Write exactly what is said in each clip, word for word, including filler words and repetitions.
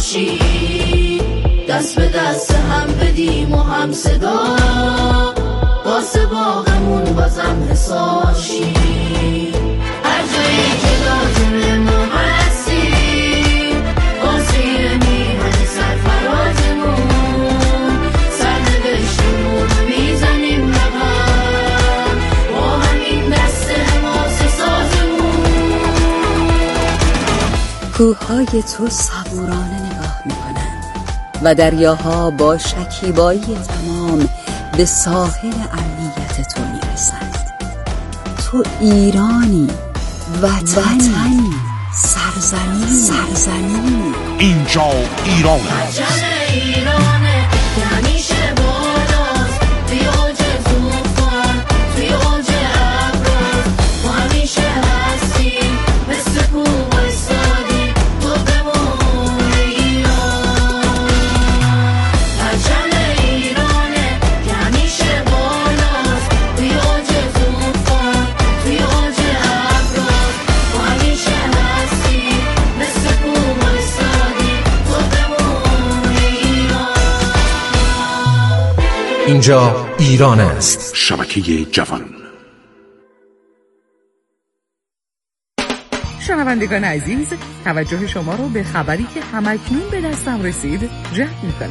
باشی، دست به دست هم بدیم و هم صدا، واسه باغمون بازم حساشی. هر جایی که لازمه ما هستیم، واسه میهن سرفرازمون، سرنوشتمون میزنیم رقم، با همین دست حماسه سازمون. کوههای تو صبورانه نگاه میکنن و دریاها با شکیبایی تمام به ساحل امنیت تو میرسند. تو ایرانی، وطنی، سرزمین، سرزمین. اینجا ایران است. ایرانه که همیشه بالاست، توی اوج طوفان، توی اوج ابرار، ما همیشه هستیم مثل کوه وایسادیم تو بمون ایران. پرچم ایرانه که همیشه بالاست، توی اوج طوفان، توی اوج ابرار، ما همیشه هستیم مثل کوه وایسادیم تو بمون ایران. اینجا ایران است. شبکه جوان. شنوندگان عزیز، توجه شما رو به خبری که همکنون به دستم رسید جلب می‌کنم.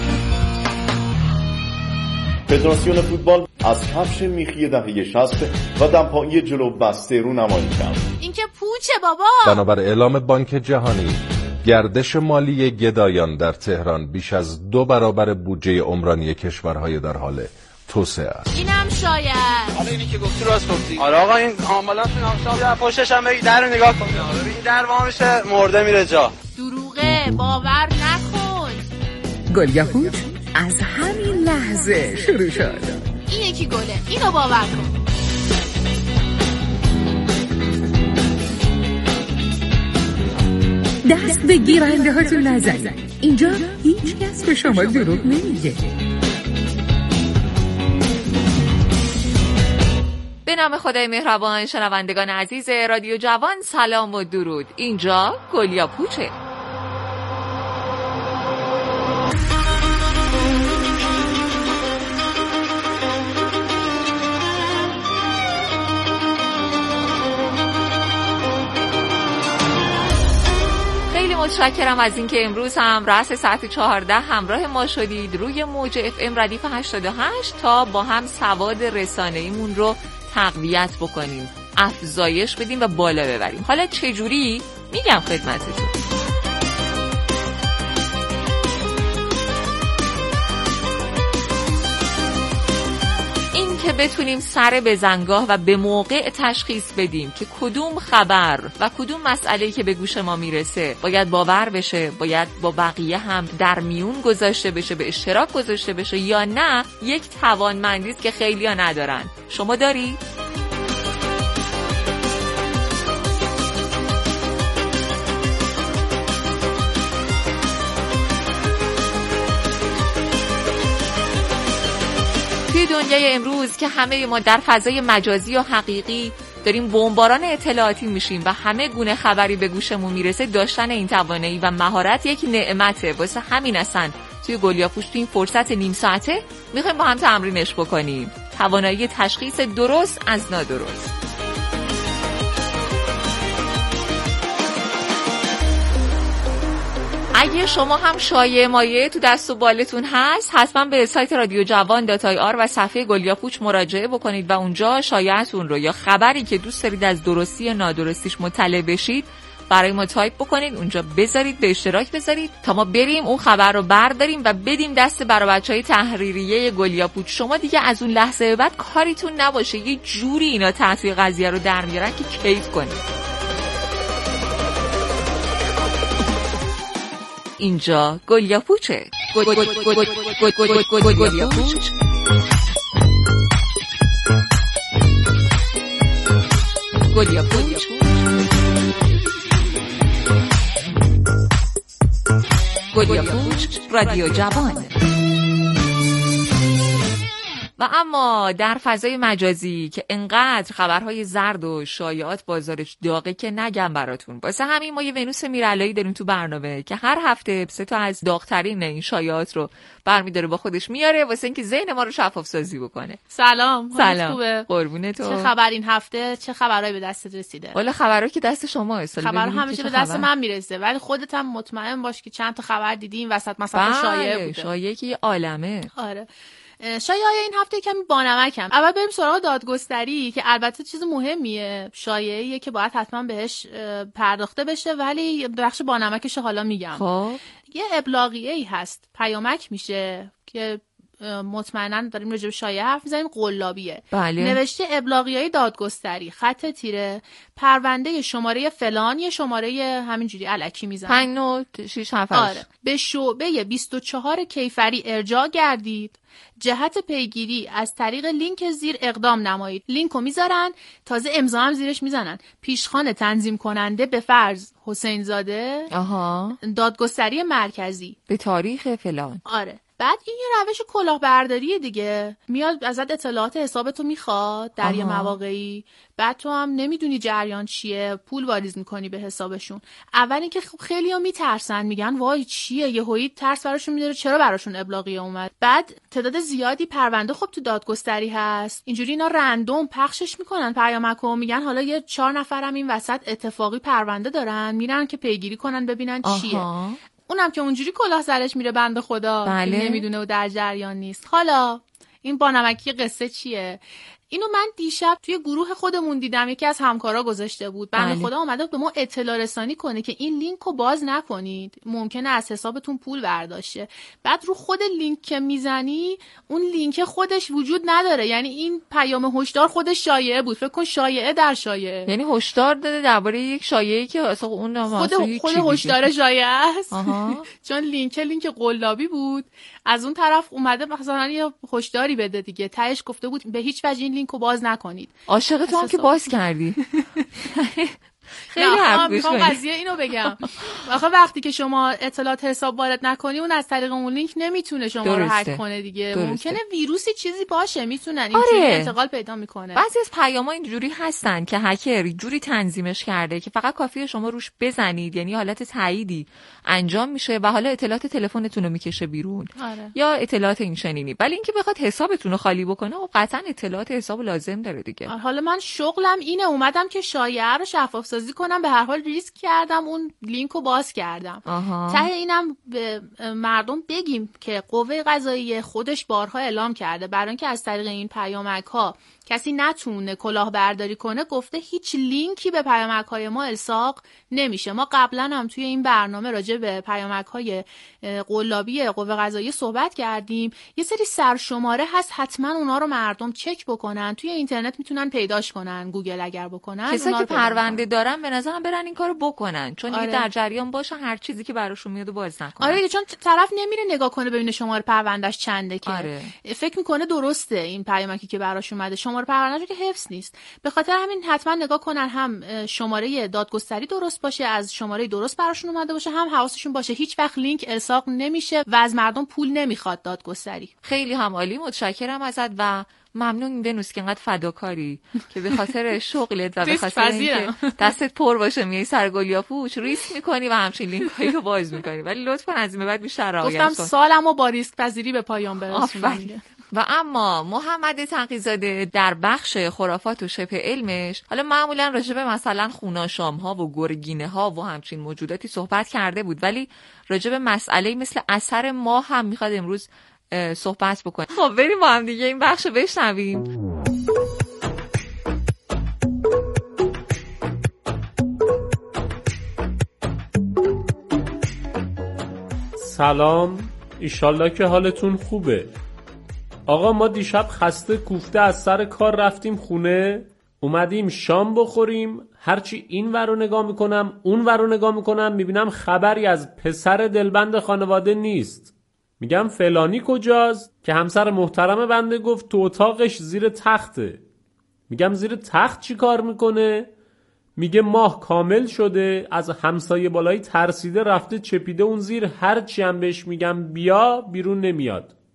فدراسیون فوتبال از کفش میخی دهه شصت و دمپایی جلو بسته رو نمایی کرد. این که پوچه بابا. بنابر اعلام بانک جهانی، گردش مالی گدایان در تهران بیش از دو برابر بودجه عمرانی کشورهای در حال توسعه است. اینم شاید. حالا اینی که گفتی راست گفتی. آره آقا این عاملاتون هم شما پشتش هم بگی در رو نگاه کن. این در وا میشه مرده میره جا. دروغه، باور نکن. گلیاپوچ از همین لحظه شروع شد. این یکی گله، اینو باور کن. دست به گیرنده هاتون نزنید. اینجا هیچ کس به شما دروغ نمیگه. به نام خدای مهربان، شنوندگان عزیز رادیو جوان، سلام و درود. اینجا گلیاپوچه. متشکرم از اینکه امروز هم رأس ساعت چهارده همراه ما شدید روی موج اف ام ردیف هشتاد و هشت تا با هم سواد رسانه‌ایمون رو تقویت بکنیم، افزایش بدیم و بالا ببریم. حالا چجوری؟ میگم خدمتتون. که بتونیم سر به زنگاه و به موقع تشخیص بدیم که کدوم خبر و کدوم مسئله‌ای که به گوش ما میرسه باید باور بشه، باید با بقیه هم در میون گذاشته بشه، به اشتراک گذاشته بشه، یا نه یک توانمندی است که خیلی‌ها ندارن. شما داری؟ توی دنیای امروز که همه ما در فضای مجازی و حقیقی داریم بمباران اطلاعاتی میشیم و همه گونه خبری به گوشمون میرسه، داشتن این توانایی و مهارت یک نعمته. واسه همین اصلا توی گلیاپوچ توی این فرصت نیم ساعته میخوایم با هم تمرینش بکنیم، توانایی تشخیص درست از نادرست. اگه شما هم شایعه مایه تو دست و بالتون هست، حتما به سایت رادیو جوان دات آی آر و صفحه گلیاپوچ مراجعه بکنید و اونجا شایعتون رو یا خبری که دوست دارید از درستی یا نادرستیش مطلع بشید برای ما تایپ بکنید، اونجا بذارید، به اشتراک بذارید تا ما بریم اون خبر رو برداریم و بدیم دست برای بچهای تحریریه گلیاپوچ. شما دیگه از اون لحظه به بعد کاریتون نباشه، یه جوری اینا تحقیق قضیه رو در میارن که کیف کنید. اینجا گلیاپوچه. گلیاپوچ. گلیاپوچ. گلیاپوچ رادیو جوان. و اما در فضای مجازی که انقدر خبرهای زرد و شایعات بازارش داغه که نگم براتون. واسه همین ما یه ونوس میرعلایی داریم تو برنامه که هر هفته سه تا از داغترین این شایعات رو برمی‌داره با خودش میاره واسه اینکه ذهن ما رو شفاف سازی بکنه. سلام. سلام. خوبه؟ قربونت تو. چه خبر این هفته؟ چه خبرایی به دستت رسیده؟ والا خبرایی که دست شما هست. خبر همیشه به دست من میرسه، ولی خودت هم مطمئن باش که چند تا خبر دیدی این وسط مثلا شایعه بوده. شایعه که یه عالمه. آره. شایعه این هفته کمی بانمکم. اول بریم سراغ دادگستری که البته چیز مهمیه، شایعه‌ایه که باید حتما بهش پرداخته بشه، ولی بخش بانمکش حالا میگم. خب یه ابلاغیه‌ای هست، پیامک میشه که مطمئنا داریم راجع به شایعه حرف میزنیم، قلابیه. بله. نوشته ابلاغیه‌های دادگستری خط تیره پرونده شماره فلان، یه شماره همینجوری الکی میزنه پنج نه شش هفت. آره. به شعبه بیست و چهار کیفری ارجاع گردید، جهت پیگیری از طریق لینک زیر اقدام نمایید. لینکو میذارن، تازه امضا هم زیرش میزنن. پیشخوان تنظیم کننده به فرض حسین زاده، آها، دادگستری مرکزی به تاریخ فلان. آره. بعد این یه روش کلاهبرداریه دیگه، میاد ازت اطلاعات حسابتو میخواد در یه مواقعی، بعد تو هم نمیدونی جریان چیه، پول واریز میکنی به حسابشون. اول اینکه خب خیلی‌ها میترسن، میگن وای چیه، یهویی ترس براشون میداره چرا براشون ابلاغیه اومد. بعد تعداد زیادی پرونده خب تو دادگستری هست، اینجوری اینا رندوم پخشش میکنن پیامکو، میگن حالا یه چهار نفرم این وسط اتفاقی پرونده دارن، میرن که پیگیری کنن ببینن چیه. آها. اونم که اونجوری کلاه سرش میره بنده خدا، بله. که نمیدونه و در جریان نیست. حالا این بانمکی قصه چیه؟ اینو من دیشب توی گروه خودمون دیدم، یکی از همکارا گذاشته بود، بنده بله. خدا اومده به ما اطلاع رسانی کنه که این لینکو باز نکنید، ممکنه از حسابتون پول برداشته. بعد رو خود لینک که میزنی اون لینک خودش وجود نداره، یعنی این پیام هشدار خودش شایعه بود. فکر کن شایعه در شایعه، یعنی هشدار داده درباره یک شایعه‌ای که اصلا اون خود خود هشدار شایعه است. آها. چون لینک لینک قلابی بود، از اون طرف اومده مثلا یه هشداری بده دیگه، تهش گفته بود به هیچ وجه این لینکو باز نکنید. عاشق تو هم که باز کردی. خیلی حرف گوش کنی. قضیه اینو بگم، واقعا وقتی که شما اطلاعات حساب وارد نکنی، اون از طریق اون لینک نمیتونه شما رو هک کنه دیگه. درسته. ممکنه ویروسی چیزی باشه، میتونن اینجوری آره. انتقال پیدا میکنه. بعضی از پیام‌ها اینجوری هستن که هکر جوری تنظیمش کرده که فقط کافیه شما روش بزنید، یعنی حالت تاییدی انجام میشه و حالا اطلاعات تلفنتون رو میکشه بیرون. آره. یا اطلاعات این چنینی. ولی اینکه بخواد حسابتون رو خالی بکنه، خب قطعا اطلاعات حساب لازم داره دیگه. حالا من شغلم اینه، اومدم که شایعه رو شفاف سازی کنم، به هر حال ریسک کردم، اون لینکو باز کردم. ته اینم به مردم بگیم که قوه قضاییه خودش بارها اعلام کرده برای اینکه از طریق این پیامک ها کسی نتونه کلاهبرداری کنه، گفته هیچ لینکی به پیامک های ما الساق نمیشه. ما قبلا هم توی این برنامه راجع به پیامک های قلابی قوه قضاییه صحبت کردیم. یه سری سرشماره هست، حتما اونا رو مردم چک بکنن، توی اینترنت میتونن پیداش کنن، گوگل اگر بکنن. کسایی که پرونده دارن به نظرم برن این کارو بکنن، چون آره. دیگه در جریان باشن، هر چیزی که براشون میاد باز نکنن. آره، چون طرف نمیره نگاه کنه ببینه شماره پروندهش چنده که آره. فکر میکنه درسته این پیامکی که براش اومده، شماره پروندهش که حفظ نیست. به خاطر همین حتما نگاه کنن هم شماره دادگستری درست باشه، از شماره درست براشون اومده باشه، هم حواسشون باشه هیچ وقت لینک الساق نمیشه و از مردم پول نمیخواد دادگستری. خیلی هم عالی، متشکرم ازت و ممنون ونوس که اینقدر فداکاری که به خاطر شغلت و به خاطر اینکه دستت پر باشه میای سر گلیاپوچ ریسک میکنی و همچین لینکایی رو باز میکنی، ولی لطفا از این به بعد بیشتر رعایت کن. گفتم سالمو با ریسک پذیری به پایان برسونم. و اما محمد تقی‌زاده در بخش خرافات و شبه علمش حالا معمولا راجع به مثلا خوناشام‌ها و گرگینه ها و همچین موجوداتی صحبت کرده بود، ولی راجع به مسئله مثل اثر ماه هم میخواد امروز صحبت بکنیم. خب بریم با هم دیگه این بخش رو بشنویم. سلام، ایشالله که حالتون خوبه. آقا ما دیشب خسته کوفته از سر کار رفتیم خونه، اومدیم شام بخوریم، هرچی این ور رو نگاه میکنم اون ور رو نگاه میکنم میبینم خبری از پسر دلبند خانواده نیست. میگم فلانی کجاست؟ که همسر محترم بنده گفت تو اتاقش زیر تخته. میگم زیر تخت چی کار میکنه؟ میگه ماه کامل شده، از همسایه بالایی ترسیده رفته چپیده اون زیر، هرچی هم بهش میگم بیا بیرون نمیاد.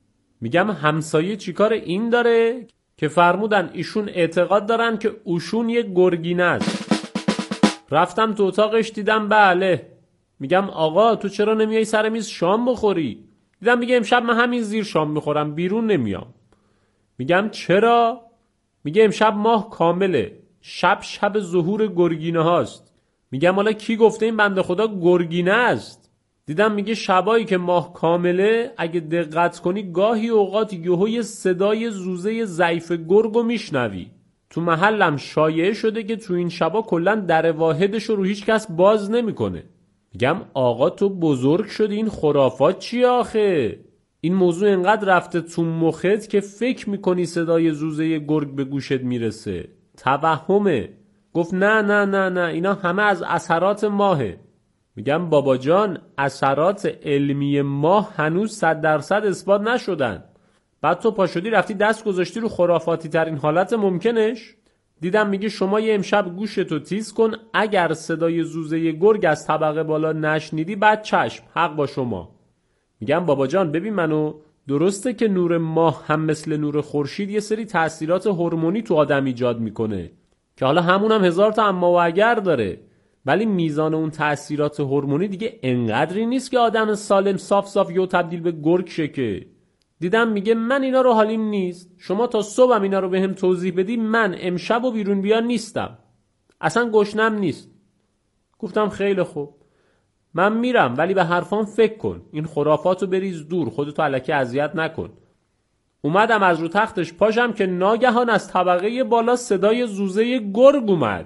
میگم همسایه چیکار این داره که فرمودن ایشون اعتقاد دارن که اوشون یه گرگینه است. رفتم تو اتاقش دیدم بله. میگم آقا تو چرا نمیای سر میز شام بخوری؟ دیدم میگه امشب من همین زیر شام میخورم، بیرون نمیام. میگم چرا؟ میگه امشب ماه کامله، شب شب ظهور گرگینه هاست. میگم حالا کی گفته این بنده خدا گرگینه است؟ دیدم میگه شبایی که ماه کامله اگه دقت کنی گاهی اوقات یهوی صدای زوزه ضعیف گرگو میشنوی. تو محلم شایعه شده که تو این شبا کلا در واحدش رو هیچ کس باز نمیکنه. میگم آقا تو بزرگ شدی، این خرافات چیه آخه؟ این موضوع انقدر رفته تو مخت که فکر میکنی صدای زوزه گرگ به گوشت میرسه. توهمه. گفت نه نه نه نه اینا همه از اثرات ماهه. میگم بابا جان اثرات علمی ماه هنوز صد درصد اثبات نشدن. بعد تو پاشدی رفتی دست گذاشتی رو خرافاتی ترین حالت ممکنش. دیدم میگه شما یه امشب گوشتو تیز کن، اگر صدای زوزه گرگ از طبقه بالا نشنیدی بعد چشم، حق با شما. میگم بابا جان ببین منو، درسته که نور ماه هم مثل نور خورشید یه سری تاثیرات هورمونی تو آدم ایجاد میکنه که حالا همون هم هزار تا اما و اگر داره، ولی میزان اون تاثیرات هورمونی دیگه انقدری نیست که آدم سالم صاف صاف یو تبدیل به گرگ شه که. دیدم میگه من اینا رو حالیم نیست، شما تا صبحم اینا رو بهم توضیح بدی، من امشب و بیرون بیان نیستم، اصلا گشنم نیست. گفتم خیلی خوب من میرم، ولی به حرفان فکر کن، این خرافاتو بریز دور، خودتو الکی اذیت نکن. اومدم از رو تختش پاشم که ناگهان از طبقه بالا صدای زوزه گرگ اومد.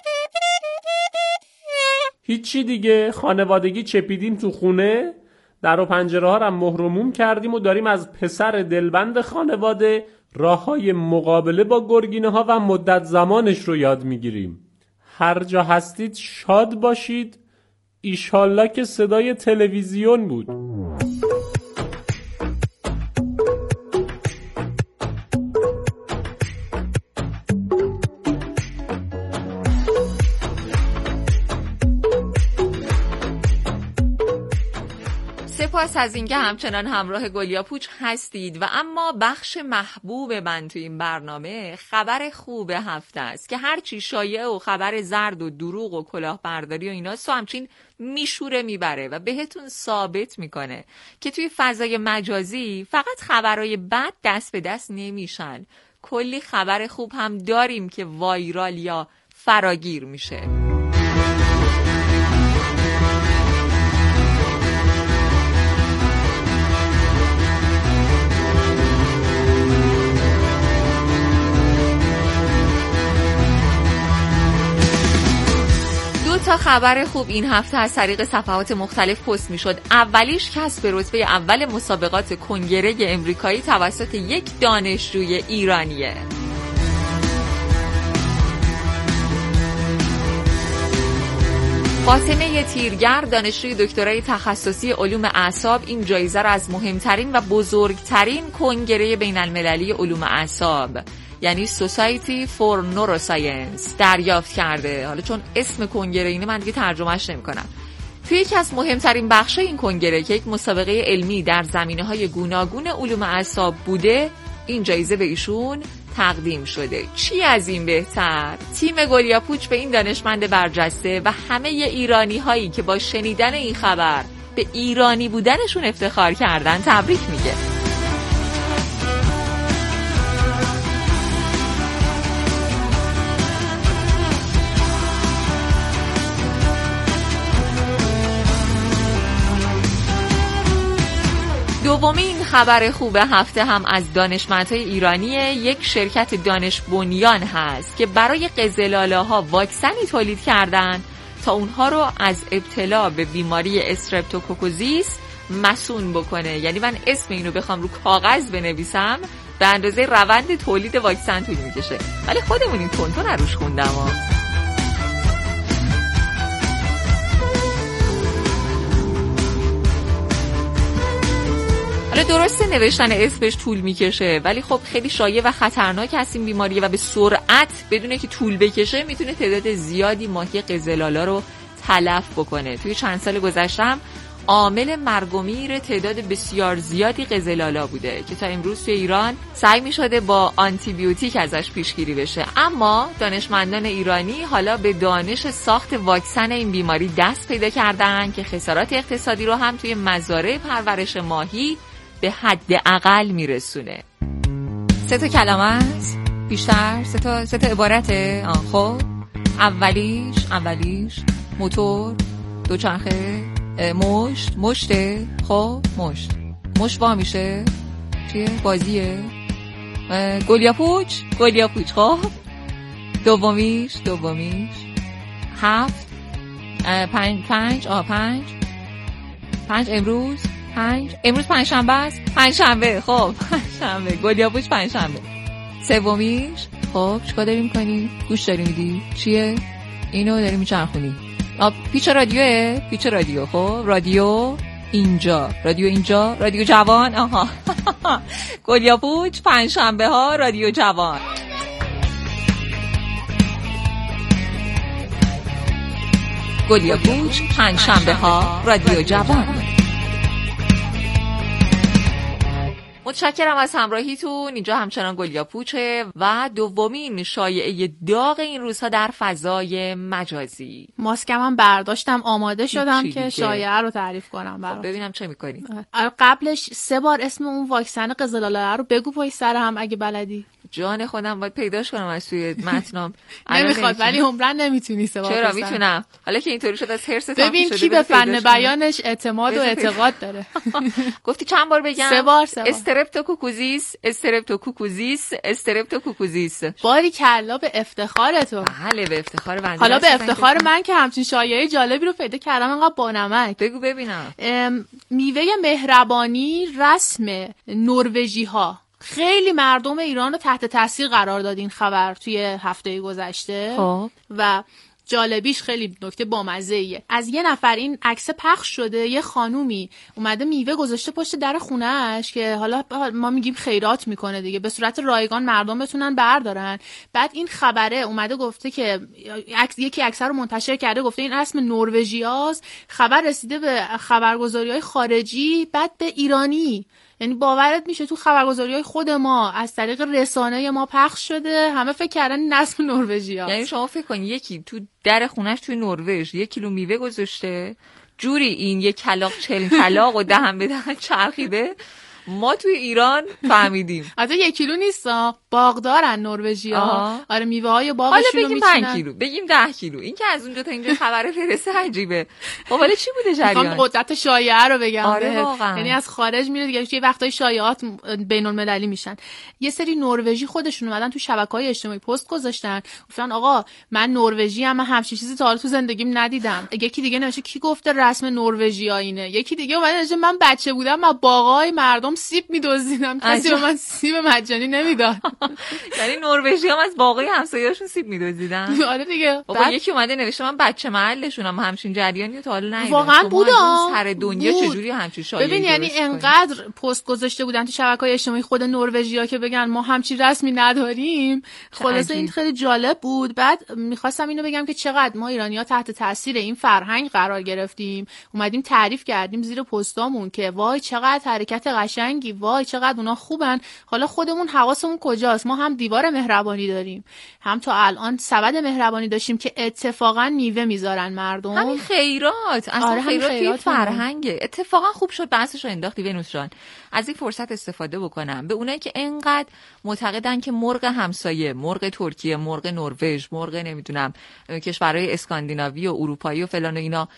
هیچی دیگه، خانوادگی چپیدیم تو خونه، در و پنجره ها رو مهرموم کردیم و داریم از پسر دلبند خانواده راههای مقابله با گرگینه ها و مدت زمانش رو یاد میگیریم. هر جا هستید شاد باشید. ایشالله که صدای تلویزیون بود. سپاس از اینکه همچنان همراه گلیا پوچ هستید. و اما بخش محبوب من تو این برنامه خبر خوب هفته است که هرچی شایعه و خبر زرد و دروغ و کلاهبرداری و اینا سو همچین میشوره میبره و بهتون ثابت میکنه که توی فضای مجازی فقط خبرهای بد دست به دست نمیشن، کلی خبر خوب هم داریم که وایرال یا فراگیر میشه. تا خبر خوب این هفته از طریق صفحات مختلف پست می شد. اولیش کسب رتبه اول مسابقات کنگره امریکایی توسط یک دانشجوی ایرانیه. فاطمه تیرگر، دانشجوی دکترای تخصصی علوم اعصاب، این جایزه را از مهمترین و بزرگترین کنگره بین المللی علوم اعصاب یعنی Society for Neuroscience دریافت کرده. حالا چون اسم کنگره اینه من دیگه ترجمهش نمی کنم. توی یکی از مهمترین بخشای این کنگره که یک مسابقه علمی در زمینه‌های گوناگون علوم اعصاب بوده، این جایزه به ایشون تقدیم شده. چی از این بهتر؟ تیم گلیا پوچ به این دانشمند برجسته و همه ایرانی هایی که با شنیدن این خبر به ایرانی بودنشون افتخار کردن تبریک میگه. دومین خبر خوب هفته هم از دانشمندهای ایرانی یک شرکت دانش بنیان هست که برای قزلاله‌ها واکسنی تولید کردن تا اونها رو از ابتلا به بیماری استرپتوکوکوزیس مصون بکنه. یعنی من اسم اینو بخوام رو کاغذ بنویسم به اندازه روند تولید واکسن طول میکشه، ولی خودمون این تونتون روش خوندم ها. درسته نوشتن اسمش طول میکشه، ولی خب خیلی شایع و خطرناک هست این بیماریه و به سرعت بدونه که طول بکشه میتونه تعداد زیادی ماهی قزلالا رو تلف بکنه. توی چند سال گذشته هم عامل مرگ و میر تعداد بسیار زیادی قزل‌آلا بوده که تا امروز توی ایران سعی می‌شده با آنتی بیوتیک ازش پیشگیری بشه. اما دانشمندان ایرانی حالا به دانش ساخت واکسن این بیماری دست پیدا کردن که خسارات اقتصادی رو هم توی مزارع پرورش ماهی به حد اقل میرسونه. سه تا کلمه است؟ بیشتر؟ سه تا سه تا عبارته؟ آه خب اولیش اولیش موتور، دوچرخه، مشت، مشته، خب مشت مشت وا میشه چیه؟ بازیه؟ گلیاپوچ، گلیاپوچ. خب دومیش دومیش هفت، پنج پنج آه پنج پنج امروز پنج امروز پنج شنبه است، پنج شنبه. خب پنج شنبه، گلیاپوچ پنج شنبه. سومیش خب چیکار داری میکنی؟ گوش داری میدی؟ چیه؟ اینو داری میچرخونی. آ پیچ رادیوه؟ پیچ رادیو. خب رادیو اینجا، رادیو اینجا، رادیو جوان. آها گلیاپوچ پنج شنبه ها رادیو جوان. گلیاپوچ پنج شنبه ها رادیو جوان. متشکرم از همراهیتون. اینجا همچنان گلیاپوچه و دومین شایعه داغ این روزها در فضای مجازی. ماسکم هم برداشتم، آماده شدم که شایعه رو تعریف کنم برات. ببینم چه میکنی. قبلش سه بار اسم اون واکسن قزل‌آلا رو بگو پشت سر هم اگه بلدی. جان خودم باید پیداش کنم از توی متنام. نمیخواد ولی عمرن نمیتونی سه بار. چرا میتونم؟ حالا که اینطوری شد از هرس تام شده. ببین کی به فن بیانش اعتماد و اعتقاد داره. گفتی چند بار بگم؟ سه بار سه بار. استرپتوکوکوزیس، استرپتوکوکوزیس، استرپتوکوکوزیس. باری کلا به افتخار تو. بله به افتخار بنده. حالا به افتخار من که همچین شایعه جالبی رو پیدا کردم انقدر با نمک. بگو ببینم. میوه مهربانی رسم نروژی ها. خیلی مردم ایران رو تحت تاثیر قرار داد این خبر توی هفته گذشته. خب. و جالبیش خیلی نکته بامزه‌ایه. از یه نفر این عکس پخش شده، یه خانومی اومده میوه گذاشته پشت در خونه‌اش که حالا ما میگیم خیرات میکنه دیگه، به صورت رایگان مردم بتونن بردارن. بعد این خبره اومده گفته که عکس یکی عکس رو منتشر کرده، گفته این رسم نروژیاست. خبر رسیده به خبرگزاری‌های خارجی، بعد به ایرانی. یعنی باورت میشه تو خبرگزاری‌های خود ما از طریق رسانه ما پخش شده، همه فکر کردن این رسم نروژیاست. یعنی شما فکر کن یکی تو در خونش توی نروژ یک کیلو میوه گذاشته، جوری این یک کلاغ چل کلاغ و دهن به دهن چرخیده، ما توی ایران فهمیدیم. حتی یک کیلو نیستا، باغدارن نروژی‌ها. آره میوه های باغشون رو میچینن. حالا بگیم پنج کیلو، بگیم ده کیلو. این که از اونجا تا اینجا خبر فرسته عجیبه. خب حالا چی بوده جریان؟ میخوام قدرت شایعه رو بگم. آره واقعا. یعنی از خارج میره دیگه، یه وقتای شایعات بین‌المللی میشن. یه سری نروژی خودشون اومدن تو شبکه‌های اجتماعی پست گذاشتن، گفتن آقا من نروژی ام، من همچین چیزی تا حالا تو زندگیم ندیدم. یکی دیگه نوشته کی گفته رسم نروژی ها اینه. یکی دیگه اومد نوشته من بچه بودم من باغای مردم سیب می‌دزدیدم، کسی به من سیب مجانی نمیداد. یعنی نروژی هم از باغای همسایه‌هاشون سیب می‌دزدیدن. آره دیگه. بابا یکی اومده نوشته من بچه محلشونم، همچین جریانی تا حالا ندیدم. واقعا بود سر دنیا بود. چجوری همچین شایعه. ببین یعنی انقدر پست گذاشته بودن تو شبکه‌های اجتماعی خود نروژیا که بگن ما همچین رسمی نداریم. خلاصه این خیلی جالب بود. بعد می‌خواستم اینو بگم که چقدر ما ایرانی‌ها تحت تاثیر این فرهنگ قرار گرفتیم. اومدیم تعریف کردیم زیر پستامون که وای چقدر حرکت قشنگی، وای چقدر اونا خوبن. حالا خودمون حواسمون کجاست؟ ما هم دیوار مهربانی داریم، هم تا الان سبد مهربانی داشتیم که اتفاقا میوه میذارن مردم. همین خیرات، اصلا آره خیرات, خیرات فرهنگه. اتفاقا خوب شد بحثش رو انداختی ونوس جان. از این فرصت استفاده بکنم به اونایی که انقدر معتقدن که مرغ همسایه، مرغ ترکیه، مرغ نروژ، مرغ نمیدونم کشورهای اسکاندیناوی و اروپایی و فلان و اینا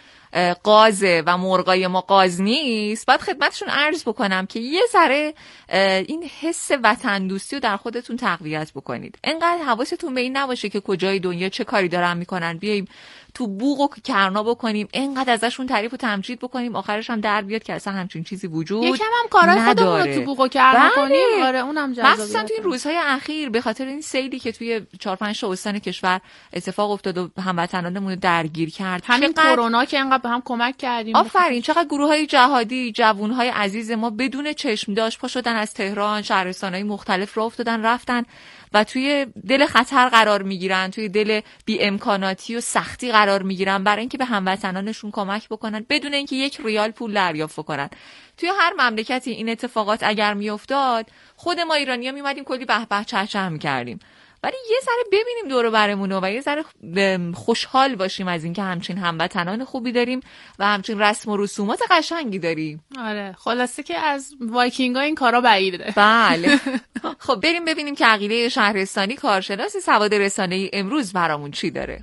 قازه و مرغای ما قاز نیست، بعد خدمتشون عرض بکنم که یه ذره این حس وطن دوستی رو در خودتون تقویت بکنید. انقدر حواستون به این نباشه که کجای دنیا چه کاری دارن میکنن، بیاییم تو بوق و کرنا بکنیم، انقدر ازشون تعریف و تمجید بکنیم، آخرش هم در بیاد که اصلا همچین چیزی وجود نداره. یکم هم کارهای خودمون رو تو بوق و کرنا بله. کنیم. آره اونم جذابه. مخصوصا تو این روزهای اخیر به خاطر این سیلی که توی چهار پنج تا استان کشور اتفاق افتاد و هموطنانمون رو درگیر کرد. همین کرونا که انقدر به هم کمک کردیم. آفرین. چقدر گروه‌های جهادی، جوان‌های عزیز ما بدون چشم داشت پا شدن از تهران، شهرستان‌های مختلف راه افتادن رفتن و توی دل خطر قرار میگیرن، توی دل بی امکاناتی و سختی قرار میگیرن برای اینکه به هموطنانشون کمک بکنن بدون اینکه یک ریال پول دریافت کنن. توی هر مملکتی این اتفاقات اگر میافتاد خود ما ایرانی‌ها میومدیم کلی به به چه چه می‌کردیم، ولی یه ذره ببینیم دور و برمون و یه ذره خوشحال باشیم از اینکه همچین هموطنان خوبی داریم و همچین رسم و رسومات قشنگی داریم. آره خلاصه که از وایکینگ‌ها این کارا بعیده. بله. خب بریم ببینیم که عقیله شهرستانی کارشناس سواد رسانه‌ای امروز برامون چی داره.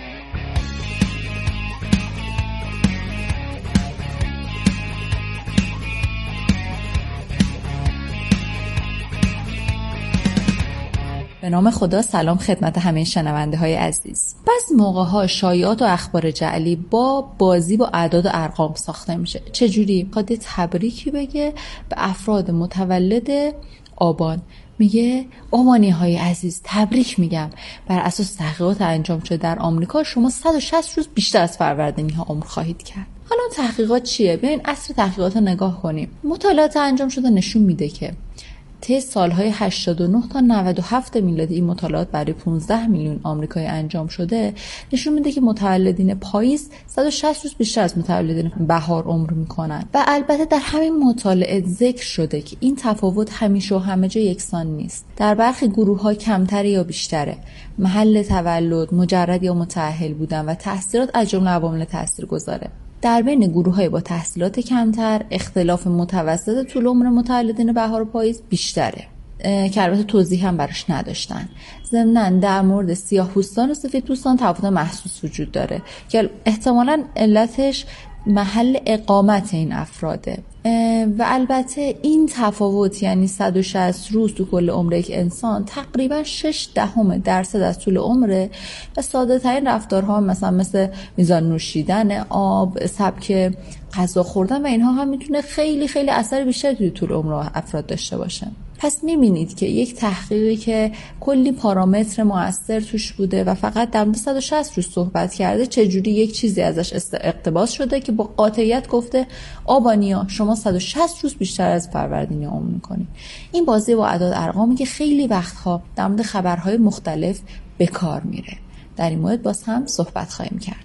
به نام خدا، سلام خدمت همه شنونده های عزیز. بعضی موقع ها شایعات و اخبار جعلی با بازی با اعداد و ارقام ساخته میشه. چجوری؟ خود تبریکی بگه به افراد متولد آبان، میگه آبانی های عزیز تبریک میگم، بر اساس تحقیقات انجام شده در آمریکا شما صد و شصت روز بیشتر از فروردینی ها عمر خواهید کرد. حالا تحقیقات چیه؟ بیاین اصل تحقیقات رو نگاه کنیم. مطالعات انجام شده نشون میده که طی سالهای هشتاد و نه تا نود و هفت میلادی، این مطالعات برای پانزده میلیون آمریکایی انجام شده، نشون میده که متولدین پاییز صد و شصت روز بیشتر از متولدین بهار عمر میکنن. و البته در همین مطالعه ذکر شده که این تفاوت همیشه و همه جا یکسان نیست. در برخی گروه‌ها کمتر یا بیشتره. محل تولد، مجرد یا متأهل بودن و تحصیلات از جمله عوامل تاثیرگذاره. در بین گروه‌های با تحصیلات کمتر اختلاف متوسط طول عمر متولدین بهار و پاییز بیشتره که البته توضیح هم براش نداشتن. ضمناً در مورد سیاه‌پوستان و سفیدپوستان تفاوت محسوس وجود داره که احتمالاً علتش محل اقامت این افراده. و البته این تفاوت یعنی صد و شصت روز تو کل عمر یک انسان تقریبا شش دهم درصد از طول عمره و ساده ترین رفتارها مثلا مثل میزان نوشیدن آب، سبک غذا خوردن و اینها هم میتونه خیلی خیلی اثر بیشتری توی طول عمر افراد داشته باشه. پس میبینید که یک تحقیقی که کلی پارامتر مؤثر توش بوده و فقط در مورد صد و شصت روز صحبت کرده، چجوری یک چیزی ازش اقتباس شده که با قاطعیت گفته آبانیا شما صد و شصت روز بیشتر از فروردینی عمر میکنید. این بازی با اعداد ارقامی که خیلی وقتها در مورد خبرهای مختلف به کار میره. در این مورد باز هم صحبت خواهیم کرد.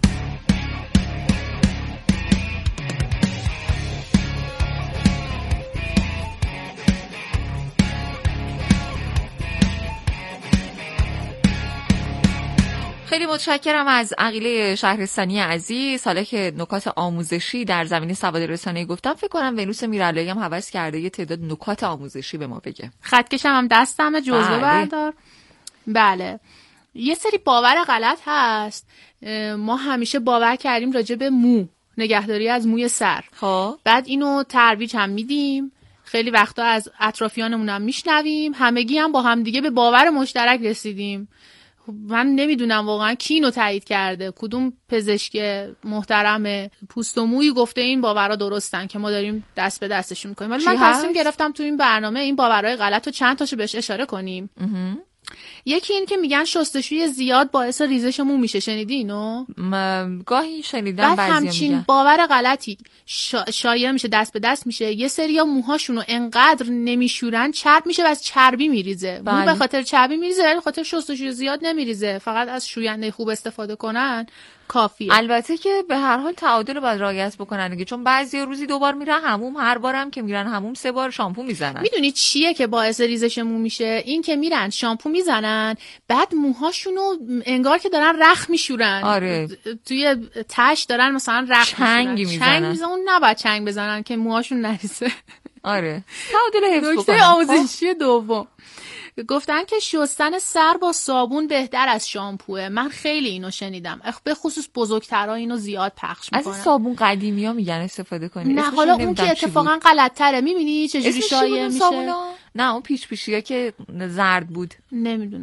خیلی متشکرم از عقیله شهرستانی عزیز. حالا که نکات آموزشی در زمینه سواد رسانه‌ای گفتم، فکر کنم ونوس میرعلایی هم هوس کرده یه تعداد نکات آموزشی به ما بگه. خطکشم هم دستمه، جزوه بله. بردار. بله، یه سری باور غلط هست. ما همیشه باور کردیم راجع به مو، نگهداری از موی سر. خب بعد اینو ترویج هم میدیم، خیلی وقتا از اطرافیانمون هم میشنویم، همگی هم با هم دیگه به باور مشترک رسیدیم. من نمیدونم واقعا کی اینو تایید کرده، کدوم پزشک محترم پوست و مویی گفته این باورها درستن که ما داریم دست به دستشون میکنیم. ولی من تصمیم گرفتم تو این برنامه این باورهای غلط رو چند تاشو بهش اشاره کنیم. یکی این که میگن شستشوی زیاد باعث ریزش مو میشه، شنیدی اینو؟ گاهی شنیدم. بعد همچین میگن. باور غلطی شا... شایع میشه، دست به دست میشه. یه سریا موهاشونو انقدر نمیشورن چرب میشه و از چربی میریزه. مو به خاطر چربی میریزه ولی به خاطر شستشوی زیاد نمیریزه. فقط از شوینده خوب استفاده کنن کافیه. البته که به هر حال تعادل رو باید رعایت بکنن دیگه، چون بعضیا روزی دو بار میرن حموم، هر بارم که میرن حموم سه بار شامپو میزنن. میدونی چیه که باعث ریزش مو میشه؟ این که میرن شامپو میزنن، بعد موهاشونو انگار که دارن رخ میشورن. آره. توی تش دارن مثلا رخ چنگ میزنن. چنگ میزنن، اون نباید چنگ بزنن که موهاشون نریزه. آره. تعادل حفظ بکنن. نکته آموزشی دوم، گفتن که شستن سر با صابون بهتر از شامپوه. من خیلی اینو شنیدم، به خصوص بزرگترها اینو زیاد پخش میکنن. از این صابون قدیمی‌ها میگن استفاده کنی. نه حالا اون که اتفاقا غلط‌تره. میبینی چجوری شایع میشه؟ نه اون پیچ پیچیه که زرد بود. نمیدونم.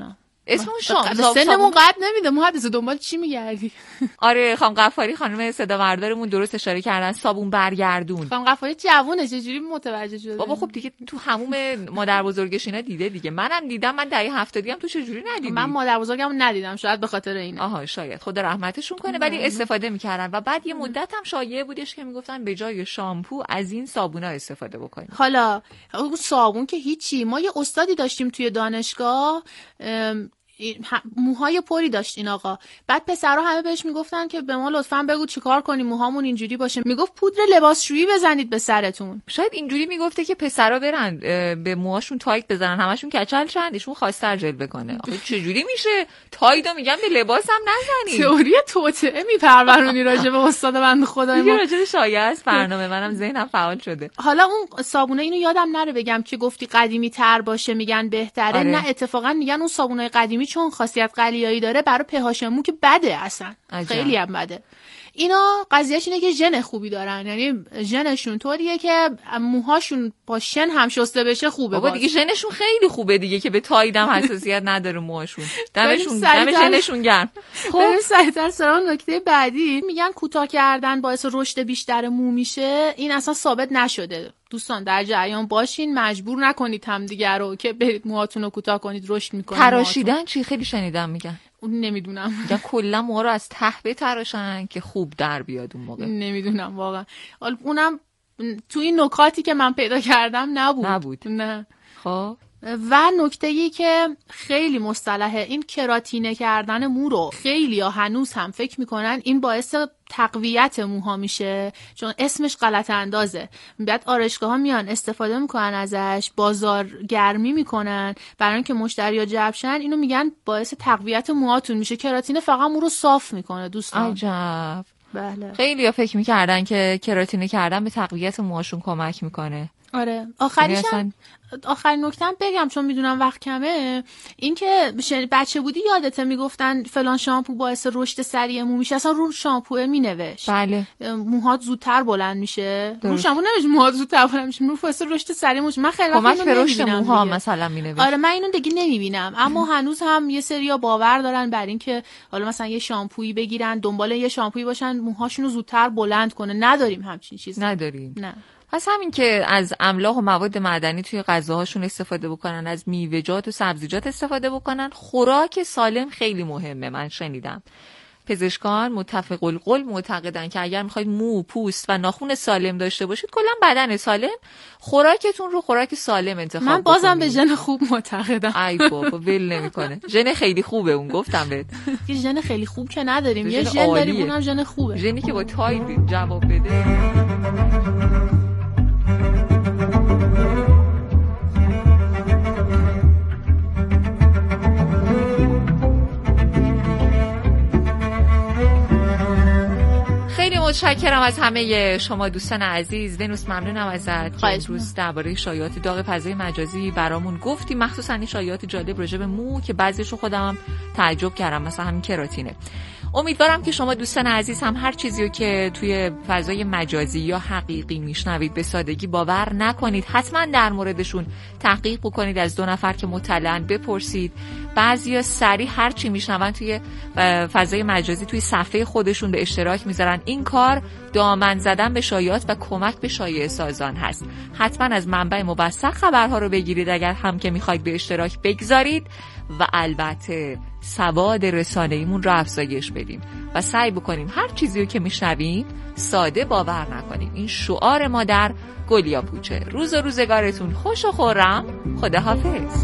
اسمون شام سنمون قد نمیده محدث دنبال چی میگردی؟ آره خانم غفاری خانم صدا بردارمون درست اشاره کردن صابون برگردون. خانم غفاری جوونه چجوری متوجه شده؟ بابا خب دیگه تو هموم مادر بزرگش اینا دیده دیگه. منم دیدم، من دهه هفتادی هم تو چجوری ندیدی؟ من مادر بزرگمو ندیدم، شاید به خاطر اینه. آها شاید خدا رحمتشون کنه، ولی استفاده میکردن و بعد یه مدت هم شایعه بودش که میگفتن به جای شامپو از این صابونا استفاده بکنید. حالا اون صابون که هیچی، ما یه استادی داشتیم توی دانشگاه موهای پری داشت این آقا. بعد پسرها همه بهش میگفتن که به ما لطفاً بگو چیکار کنیم موهامون اینجوری باشه. میگفت پودر لباسشویی بزنید به سرتون. شاید اینجوری میگفته که پسرها برن به موهاشون تایت بزنن، همشون کچل شن، ایشون خواستر جلوه کنه. آخه چه جوری میشه تایدو میگم به لباسم نزنید. تئوری توطئه میپرورونی راجع به استاد بنده خدای ما. راجع به شایعه است برنامه، منم ذهنم فعال شده. حالا اون صابونه اینو یادم نره بگم که گفتی قدیمی تر باشه میگن بهتره. آره. نه اتفاقا میگن اون صابونای قدیمی چون خاصیت قلیایی داره برای پهاش مو که بده، اصلا عجب. خیلی هم بده. اینا قضیهش اینه که ژن خوبی دارن، یعنی ژنشون طوریه که موهاشون با شن هم شسته بشه خوبه. بابا دیگه ژنشون خیلی خوبه دیگه که به تایدم حساسیت نداره موهاشون. دمشون دم ژنشون گرم. خب سریعتر سراغ نکته بعدی. میگن کوتاه کردن باعث رشد بیشتر مو میشه. این اصلا ثابت نشده. دوستان در جریان باشین، مجبور نکنید همدیگه رو که برید موهاتون رو کوتاه کنید رشد میکنه. تراشیدن چی؟ خیلی شنیدم میگن. اون نمیدونم. میگن کلا موها رو از ته بتراشن که خوب در بیاد اون موقع. نمیدونم واقعا. اونم تو این نکاتی که من پیدا کردم نبود. نبود. نه. خب و نکته‌ای که خیلی مصطلحه، این کراتینه کردن مو رو خیلی ها هنوز هم فکر میکنن این باعث تقویت موها میشه، چون اسمش غلط اندازه. بعد آرایشگاه ها میان استفاده میکنن ازش، بازارگرمی میکنن برای اینکه مشتری‌ها جلب شن. اینو میگن باعث تقویت موهاتون میشه. کراتینه فقط مو رو صاف میکنه دوستان. عجب. بله. خیلی ها فکر میکردن که کراتینه کردن به تقویت موهاشون کمک میکنه. آره. آخریش هم آخرین نکته‌ام بگم چون میدونم وقت کمه، این که بچه بودی یادته میگفتن فلان شامپو باعث رشد سریع مو میشه، اصلا رو شامپو مینوشت. بله. موهات زودتر بلند میشه. رو شامپو نمیشه موهات زودتر بلند میشه، رو باعث رشد سریع مو. من خیلی کمک به رشد موها مثلا مینوشت. آره من اینو دیگه نمیبینم، اما هنوز هم یه سریا باور دارن بر این که حالا مثلا یه شامپویی بگیرن، دنبال یه شامپویی باشن موهاشون رو زودتر بلند کنه. نداریم همچین چیزی. نداریم. نه. پس همین که از املاح و مواد معدنی توی غذاهاشون استفاده بکنن، از میوه‌جات و سبزیجات استفاده بکنن. خوراک سالم خیلی مهمه. من شنیدم پزشکان متفق القول معتقدن که اگر میخواید مو، پوست و ناخن سالم داشته باشید، کلا بدن سالم، خوراکتون رو خوراک سالم انتخاب من بازم بکنید. به ژن خوب معتقدم. ای بابا ول نمیکنه. ژن خیلی خوبه اون، گفتم بهت. یه ژن خیلی خوب که نداریم، یه ژن داریم اونم ژن خوبه. ژنی که با تاید جواب بده. متشکرم از همه شما دوستان عزیز. ونوس ممنونم ازت که امروز درباره شایعات داغ فضای مجازی برامون گفتی، مخصوصا این شایعات جالب راجع به مو که بعضیشو خودم هم تعجب کردم، مثلا همین کراتینه. امیدوارم که شما دوستان عزیز هم هر چیزی رو که توی فضای مجازی یا حقیقی میشنوید به سادگی باور نکنید. حتما در موردشون تحقیق بکنید، از دو نفر که مطلعن بپرسید. بعضیا سریع هر چی میشنون توی فضای مجازی توی صفحه خودشون به اشتراک میذارن. این کار دامن زدن به شایعات و کمک به شایعه سازان هست. حتما از منبع موثق خبرها رو بگیرید اگر هم که میخواید به اشتراک بگذارید، و البته سواد رسانه‌ایمون رو افزایش بدیم و سعی بکنیم هر چیزی رو که میشنویم ساده باور نکنیم. این شعار ما در گلیا پوچه. روز و روزگارتون خوش و خرم. خداحافظ.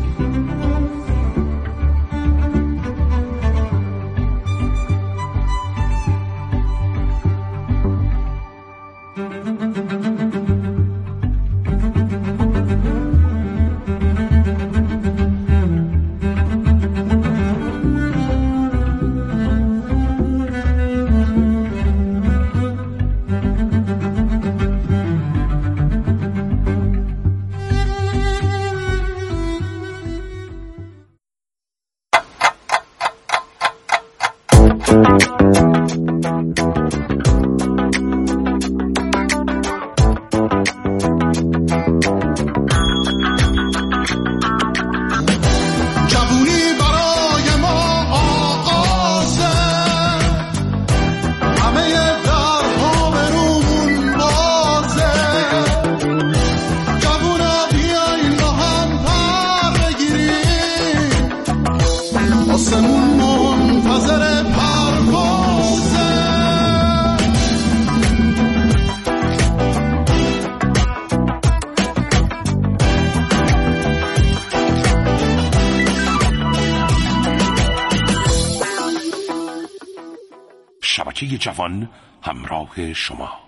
شبکه جوان همراه شما.